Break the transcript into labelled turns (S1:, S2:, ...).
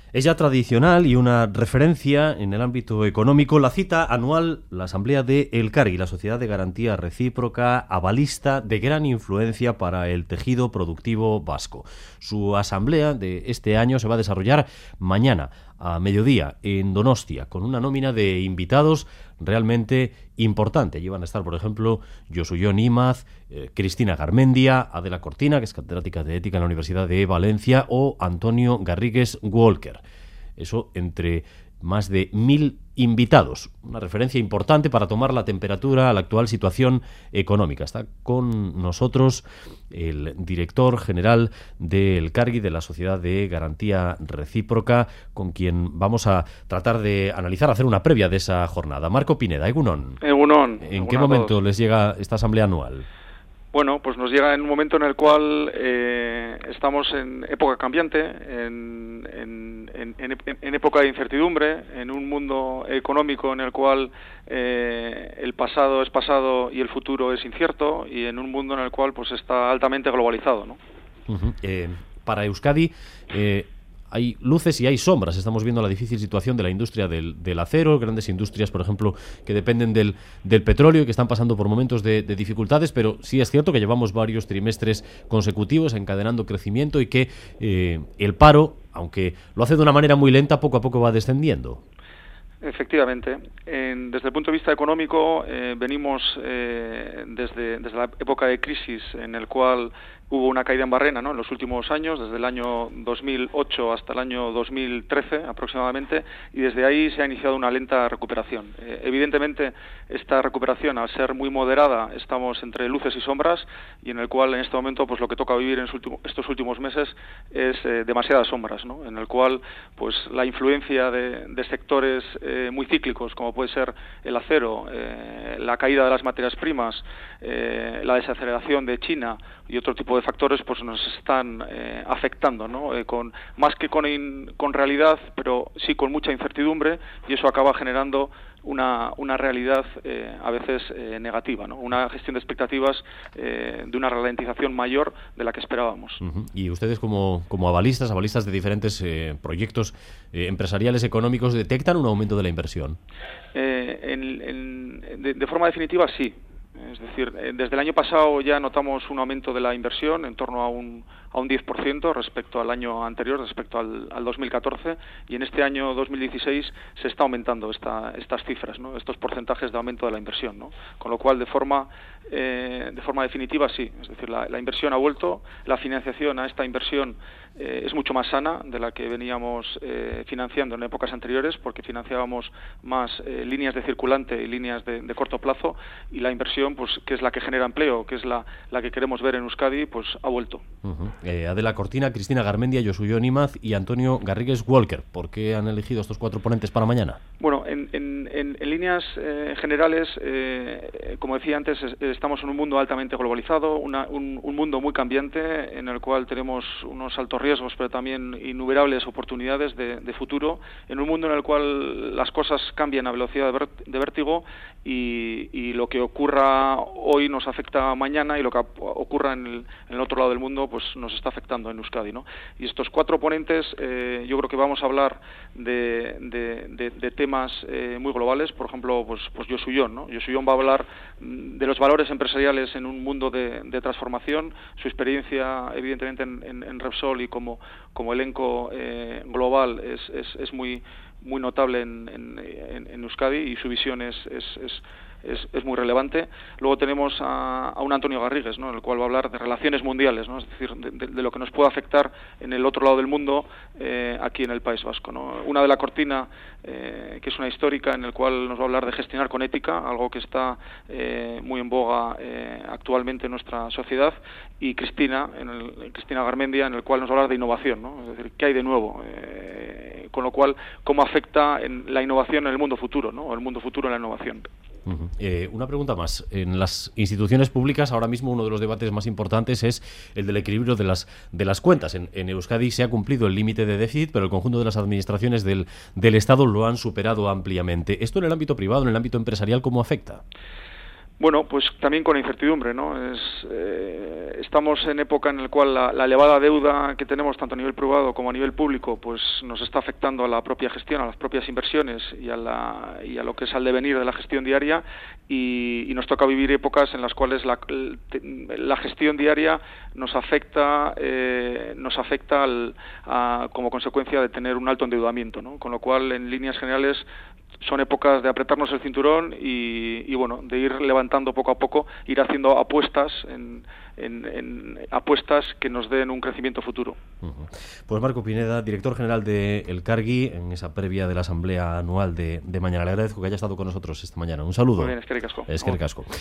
S1: Es ya tradicional y una referencia en el ámbito económico la cita anual, la Asamblea de Elkargi, la Sociedad de Garantía Recíproca, avalista de gran influencia para el tejido productivo vasco. Su asamblea de este año se va a desarrollar mañana a mediodía en Donostia, con una nómina de invitados realmente importante. Allí van a estar, por ejemplo, Josu Jon Imaz, Cristina Garmendia, Adela Cortina, que es catedrática de Ética en la Universidad de Valencia, o Antonio Garrigues Walker. Eso entre más de 1.000 invitados. Una referencia importante para tomar la temperatura a la actual situación económica. Está con nosotros el director general de Elkargi, de la Sociedad de Garantía Recíproca, con quien vamos a tratar de analizar, hacer una previa de esa jornada. Marco Pineda, Egunon.
S2: Egunon.
S1: ¿En qué momento les llega esta asamblea anual?
S2: Bueno, pues nos llega en un momento en el cual estamos en época cambiante, en época de incertidumbre, en un mundo económico en el cual el pasado es pasado y el futuro es incierto, y en un mundo en el cual pues está altamente globalizado, ¿no?
S1: Para Euskadi hay luces y hay sombras. Estamos viendo la difícil situación de la industria del acero, grandes industrias, por ejemplo, que dependen del petróleo y que están pasando por momentos de dificultades, pero sí es cierto que llevamos varios trimestres consecutivos encadenando crecimiento y que el paro, aunque lo hace de una manera muy lenta, poco a poco va descendiendo.
S2: Efectivamente. Desde el punto de vista económico, venimos desde la época de crisis en el cual hubo una caída en barrena, ¿no?, en los últimos años, desde el año 2008 hasta el año 2013 aproximadamente, y desde ahí se ha iniciado una lenta recuperación. Evidentemente, esta recuperación, al ser muy moderada, estamos entre luces y sombras, y en el cual en este momento pues lo que toca vivir en estos últimos meses es demasiadas sombras, ¿no?, en el cual pues la influencia de sectores muy cíclicos, como puede ser el acero, la caída de las materias primas, la desaceleración de China y otro tipo de factores, pues nos están afectando, ¿no?, más que con realidad, pero sí con mucha incertidumbre, y eso acaba generando una realidad a veces negativa, ¿no?, una gestión de expectativas de una ralentización mayor de la que esperábamos.
S1: Y ustedes como avalistas de diferentes proyectos empresariales económicos, ¿detectan un aumento de la inversión?
S2: De forma definitiva, sí. Es decir, desde el año pasado ya notamos un aumento de la inversión en torno a un 10% respecto al año anterior, respecto al 2014, y en este año 2016 se está aumentando estas cifras, ¿no?, estos porcentajes de aumento de la inversión, ¿no?, con lo cual de forma definitiva sí. Es decir, la inversión ha vuelto, la financiación a esta inversión es mucho más sana de la que veníamos financiando en épocas anteriores, porque financiábamos más líneas de circulante y líneas de corto plazo, y la inversión, pues que es la que genera empleo, que es la que queremos ver en Euskadi, pues ha vuelto.
S1: Adela Cortina, Cristina Garmendia, Josu Jon Imaz y Antonio Garrigues Walker. ¿Por qué han elegido estos 4 ponentes para mañana?
S2: Bueno, en líneas generales, como decía antes, estamos en un mundo altamente globalizado, un mundo muy cambiante, en el cual tenemos unos altos riesgos, pero también innumerables oportunidades de futuro, en un mundo en el cual las cosas cambian a velocidad de vértigo, y lo que ocurra hoy nos afecta mañana, y lo que ocurra en el otro lado del mundo pues nos está afectando en Euskadi, ¿no? Y estos 4 ponentes, yo creo que vamos a hablar de temas muy globales. Por ejemplo, pues Josu Jon, ¿no? Josu Jon va a hablar de los valores empresariales en un mundo de transformación. Su experiencia, evidentemente, en Repsol y como elenco global es muy notable en Euskadi, y su visión es muy relevante. Luego tenemos a un Antonio Garrigues, ¿no?, en el cual va a hablar de relaciones mundiales, ¿no?, es decir, de lo que nos puede afectar en el otro lado del mundo, aquí en el País Vasco, ¿no? Una Adela Cortina, que es una histórica, en el cual nos va a hablar de gestionar con ética, algo que está muy en boga actualmente en nuestra sociedad, y Cristina Garmendia, en el cual nos va a hablar de innovación, ¿no?, es decir, qué hay de nuevo, con lo cual cómo afecta en la innovación en el mundo futuro, ¿no?, o el mundo futuro en la innovación.
S1: Una pregunta más. En las instituciones públicas, ahora mismo uno de los debates más importantes es el del equilibrio de las cuentas. En Euskadi se ha cumplido el límite de déficit, pero el conjunto de las administraciones del Estado lo han superado ampliamente. ¿Esto en el ámbito privado, en el ámbito empresarial, cómo afecta?
S2: Bueno, pues también con incertidumbre, ¿no? Estamos en época en la cual la elevada deuda que tenemos tanto a nivel privado como a nivel público, pues nos está afectando a la propia gestión, a las propias inversiones y a lo que es al devenir de la gestión diaria, y nos toca vivir épocas en las cuales la gestión diaria nos afecta como consecuencia de tener un alto endeudamiento, ¿no? Con lo cual, en líneas generales, son épocas de apretarnos el cinturón y bueno, de ir levantando poco a poco, ir haciendo apuestas en apuestas que nos den un crecimiento futuro.
S1: Pues Marco Pineda, director general de Elkargi, en esa previa de la asamblea anual de mañana. Le agradezco que haya estado con nosotros esta mañana. Un saludo.
S2: Muy bien, eskerrik asko.
S1: Eskerrik asko.